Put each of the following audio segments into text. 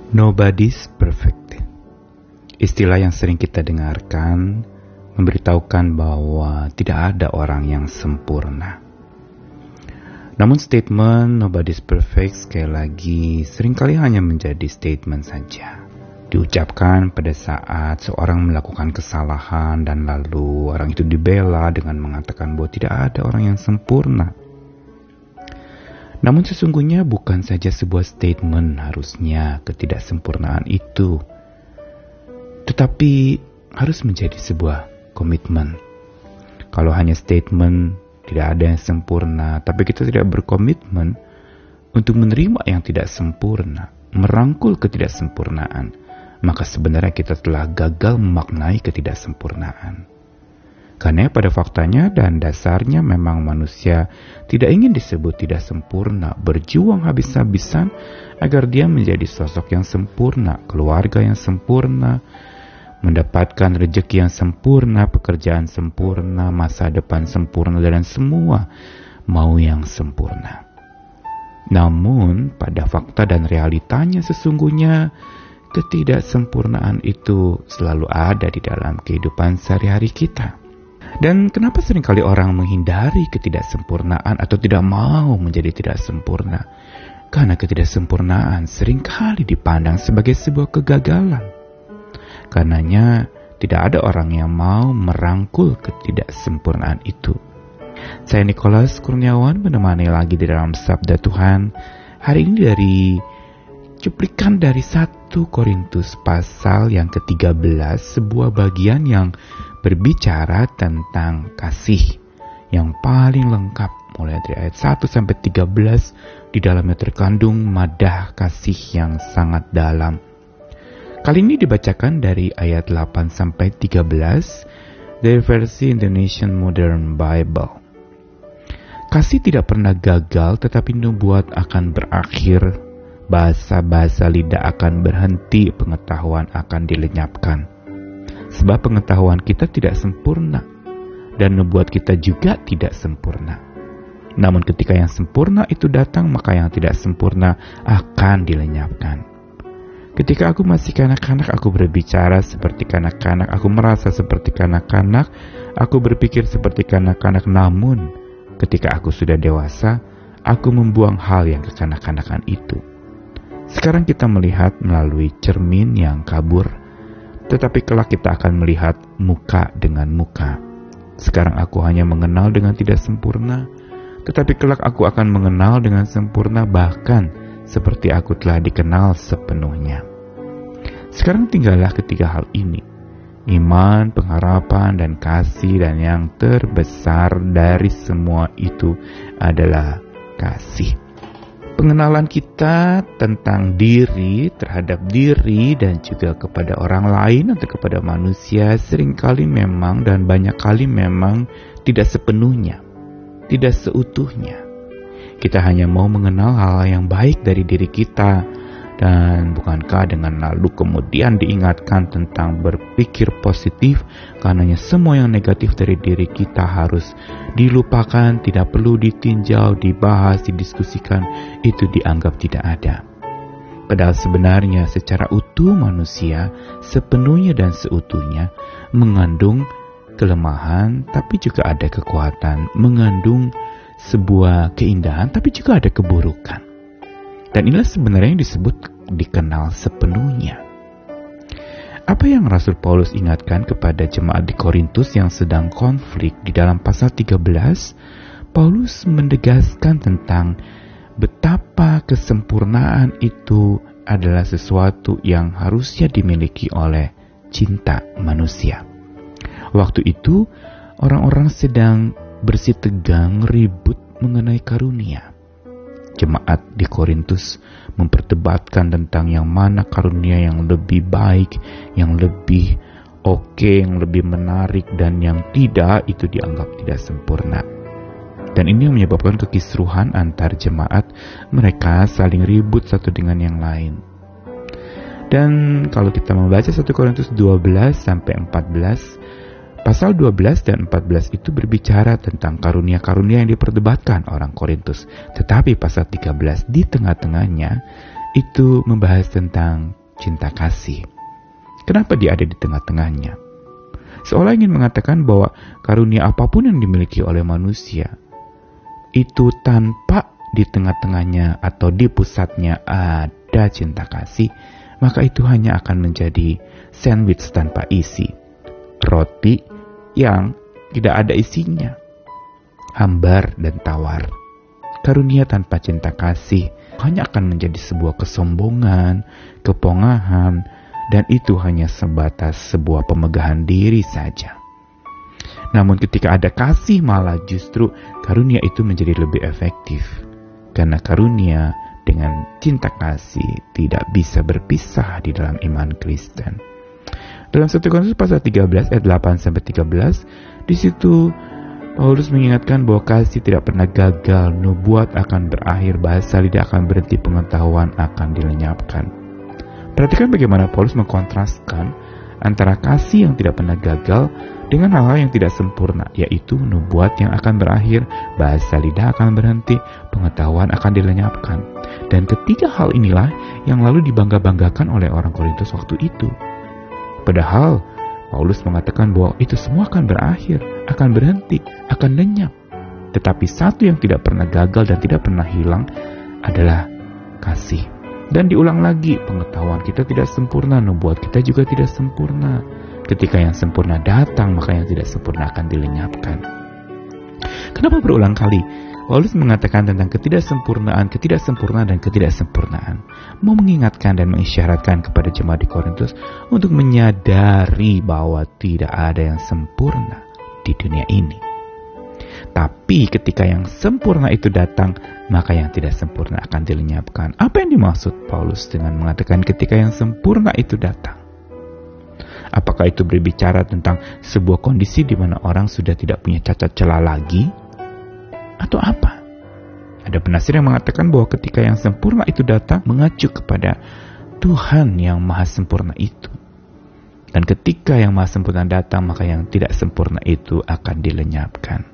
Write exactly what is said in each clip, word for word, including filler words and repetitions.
Nobody's perfect. Istilah yang sering kita dengarkan memberitahukan bahwa tidak ada orang yang sempurna. Namun statement nobody's perfect sekali lagi seringkali hanya menjadi statement saja. Diucapkan pada saat seorang melakukan kesalahan dan lalu orang itu dibela dengan mengatakan bahwa tidak ada orang yang sempurna. Namun sesungguhnya bukan saja sebuah statement harusnya ketidaksempurnaan itu, tetapi harus menjadi sebuah komitmen. Kalau hanya statement tidak ada yang sempurna, tapi kita tidak berkomitmen untuk menerima yang tidak sempurna, merangkul ketidaksempurnaan, maka sebenarnya kita telah gagal memaknai ketidaksempurnaan. Karena pada faktanya dan dasarnya memang manusia tidak ingin disebut tidak sempurna, berjuang habis-habisan agar dia menjadi sosok yang sempurna, keluarga yang sempurna, mendapatkan rezeki yang sempurna, pekerjaan sempurna, masa depan sempurna, dan semua mau yang sempurna. Namun pada fakta dan realitanya sesungguhnya ketidaksempurnaan itu selalu ada di dalam kehidupan sehari-hari kita. Dan kenapa seringkali orang menghindari ketidaksempurnaan atau tidak mau menjadi tidak sempurna? Karena ketidaksempurnaan seringkali dipandang sebagai sebuah kegagalan. Karenanya tidak ada orang yang mau merangkul ketidaksempurnaan itu. Saya Nicholas Kurniawan menemani lagi di dalam Sabda Tuhan. Hari ini dari cuplikan dari satu Korintus pasal yang ketiga belas, sebuah bagian yang berbicara tentang kasih yang paling lengkap, mulai dari ayat satu sampai tiga belas. Di dalamnya terkandung madah kasih yang sangat dalam. Kali ini dibacakan dari ayat delapan sampai tiga belas dari versi Indonesian Modern Bible. Kasih tidak pernah gagal, tetapi nubuat akan berakhir, bahasa-bahasa lidah akan berhenti, pengetahuan akan dilenyapkan. Sebab pengetahuan kita tidak sempurna, dan nubuat kita juga tidak sempurna. Namun ketika yang sempurna itu datang, maka yang tidak sempurna akan dilenyapkan. Ketika aku masih kanak-kanak, aku berbicara seperti kanak-kanak, aku merasa seperti kanak-kanak, aku berpikir seperti kanak-kanak. Namun ketika aku sudah dewasa, aku membuang hal yang kekanak-kanakan itu. Sekarang kita melihat melalui cermin yang kabur, tetapi kelak kita akan melihat muka dengan muka. Sekarang aku hanya mengenal dengan tidak sempurna, tetapi kelak aku akan mengenal dengan sempurna, bahkan seperti aku telah dikenal sepenuhnya. Sekarang tinggallah ketiga hal ini: iman, pengharapan, dan kasih, dan yang terbesar dari semua itu adalah kasih. Pengenalan kita tentang diri, terhadap diri, dan juga kepada orang lain atau kepada manusia seringkali memang dan banyak kali memang tidak sepenuhnya, tidak seutuhnya. Kita hanya mau mengenal hal yang baik dari diri kita, dan bukankah dengan lalu kemudian diingatkan tentang berpikir positif, karenanya semua yang negatif dari diri kita harus dilupakan, tidak perlu ditinjau, dibahas, didiskusikan, itu dianggap tidak ada. Padahal sebenarnya secara utuh manusia sepenuhnya dan seutuhnya mengandung kelemahan, tapi juga ada kekuatan, mengandung sebuah keindahan, tapi juga ada keburukan. Dan inilah sebenarnya yang disebut dikenal sepenuhnya. Apa yang Rasul Paulus ingatkan kepada jemaat di Korintus yang sedang konflik di dalam pasal tiga belas, Paulus menegaskan tentang betapa kesempurnaan itu adalah sesuatu yang harusnya dimiliki oleh cinta manusia. Waktu itu, orang-orang sedang bersitegang ribut mengenai karunia. Jemaat di Korintus memperdebatkan tentang yang mana karunia yang lebih baik, yang lebih oke, yang lebih menarik, dan yang tidak itu dianggap tidak sempurna. Dan ini yang menyebabkan kekisruhan antar jemaat, mereka saling ribut satu dengan yang lain. Dan kalau kita membaca satu Korintus dua belas sampai empat belas, pasal dua belas dan empat belas itu berbicara tentang karunia-karunia yang diperdebatkan orang Korintus. Tetapi pasal tiga belas di tengah-tengahnya itu membahas tentang cinta kasih. Kenapa dia ada di tengah-tengahnya? Seolah ingin mengatakan bahwa karunia apapun yang dimiliki oleh manusia, itu tanpa di tengah-tengahnya atau di pusatnya ada cinta kasih, maka itu hanya akan menjadi sandwich tanpa isi. Roti yang tidak ada isinya. Hambar dan tawar. Karunia tanpa cinta kasih hanya akan menjadi sebuah kesombongan, kepongahan, dan itu hanya sebatas sebuah pemegahan diri saja. Namun ketika ada kasih, malah justru karunia itu menjadi lebih efektif. Karena karunia dengan cinta kasih tidak bisa berpisah di dalam iman Kristen. Dalam satu Korintus pasal tiga belas ayat delapan sampai tiga belas, di situ Paulus mengingatkan bahwa kasih tidak pernah gagal, nubuat akan berakhir, bahasa lidah akan berhenti, pengetahuan akan dilenyapkan. Perhatikan bagaimana Paulus mengkontraskan antara kasih yang tidak pernah gagal dengan hal-hal yang tidak sempurna, yaitu nubuat yang akan berakhir, bahasa lidah akan berhenti, pengetahuan akan dilenyapkan. Dan ketiga hal inilah yang lalu dibangga-banggakan oleh orang Korintus waktu itu. Padahal Paulus mengatakan bahwa itu semua akan berakhir, akan berhenti, akan lenyap. Tetapi satu yang tidak pernah gagal dan tidak pernah hilang adalah kasih. Dan diulang lagi, pengetahuan kita tidak sempurna, nubuat kita juga tidak sempurna. Ketika yang sempurna datang, maka yang tidak sempurna akan dilenyapkan. Kenapa berulang kali Paulus mengatakan tentang ketidaksempurnaan, ketidaksempurnaan, dan ketidaksempurnaan? Mau mengingatkan dan mengisyaratkan kepada jemaat di Korintus untuk menyadari bahwa tidak ada yang sempurna di dunia ini. Tapi ketika yang sempurna itu datang, maka yang tidak sempurna akan dilenyapkan. Apa yang dimaksud Paulus dengan mengatakan ketika yang sempurna itu datang? Apakah itu berbicara tentang sebuah kondisi di mana orang sudah tidak punya cacat celah lagi? Atau apa? Ada penafsir yang mengatakan bahwa ketika yang sempurna itu datang, mengacu kepada Tuhan yang maha sempurna itu. Dan ketika yang maha sempurna datang, maka yang tidak sempurna itu akan dilenyapkan.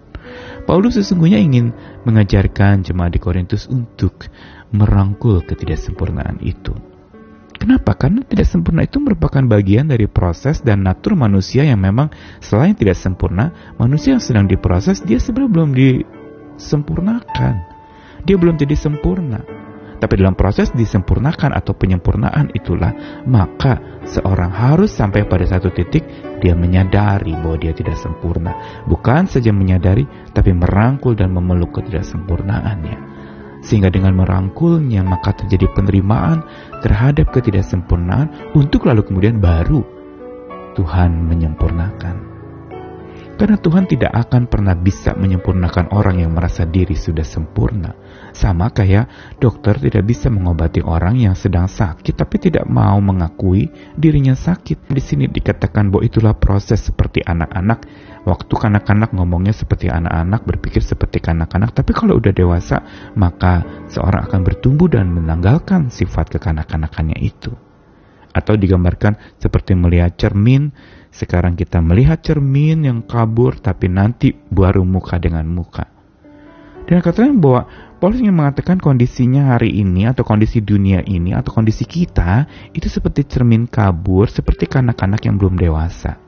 Paulus sesungguhnya ingin mengajarkan jemaat di Korintus untuk merangkul ketidaksempurnaan itu. Kenapa? Karena tidak sempurna itu merupakan bagian dari proses dan natur manusia yang memang selain tidak sempurna, manusia yang sedang diproses, dia sebenarnya belum disempurnakan. Dia belum jadi sempurna. Tapi dalam proses disempurnakan atau penyempurnaan itulah, maka seorang harus sampai pada satu titik dia menyadari bahwa dia tidak sempurna. Bukan saja menyadari, tapi merangkul dan memeluk ketidaksempurnaannya. Sehingga dengan merangkulnya, maka terjadi penerimaan terhadap ketidaksempurnaan untuk lalu kemudian baru Tuhan menyempurnakan. Karena Tuhan tidak akan pernah bisa menyempurnakan orang yang merasa diri sudah sempurna. Sama kayak dokter tidak bisa mengobati orang yang sedang sakit tapi tidak mau mengakui dirinya sakit. Di sini dikatakan bahwa itulah proses seperti anak-anak. Waktu kanak-kanak ngomongnya seperti anak-anak, berpikir seperti kanak-kanak. Tapi kalau udah dewasa, maka seorang akan bertumbuh dan menanggalkan sifat kekanak-kanakannya itu. Atau digambarkan seperti melihat cermin. Sekarang kita melihat cermin yang kabur, tapi nanti baru muka dengan muka. Dan katanya bahwa Paulus ingin mengatakan kondisinya hari ini, atau kondisi dunia ini, atau kondisi kita, itu seperti cermin kabur, seperti kanak-kanak yang belum dewasa.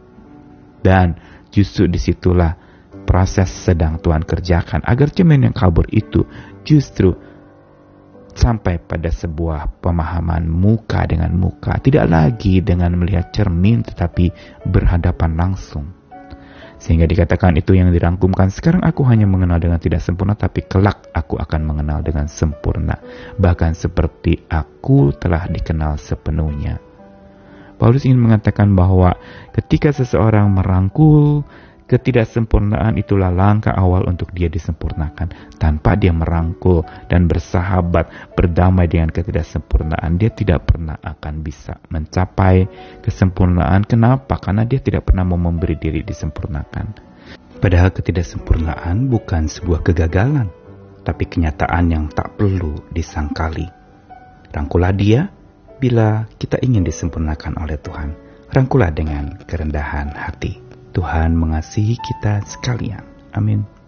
Dan justru disitulah proses sedang Tuhan kerjakan, agar cermin yang kabur itu justru sampai pada sebuah pemahaman muka dengan muka. Tidak lagi dengan melihat cermin, tetapi berhadapan langsung. Sehingga dikatakan itu yang dirangkumkan, sekarang aku hanya mengenal dengan tidak sempurna, tapi kelak aku akan mengenal dengan sempurna. Bahkan seperti aku telah dikenal sepenuhnya. Paulus ingin mengatakan bahwa ketika seseorang merangkul ketidaksempurnaan, itulah langkah awal untuk dia disempurnakan. Tanpa dia merangkul dan bersahabat, berdamai dengan ketidaksempurnaan, dia tidak pernah akan bisa mencapai kesempurnaan. Kenapa? Karena dia tidak pernah mau memberi diri disempurnakan. Padahal ketidaksempurnaan bukan sebuah kegagalan, tapi kenyataan yang tak perlu disangkali. Rangkulah dia bila kita ingin disempurnakan oleh Tuhan. Rangkulah dengan kerendahan hati. Tuhan mengasihi kita sekalian. Amin.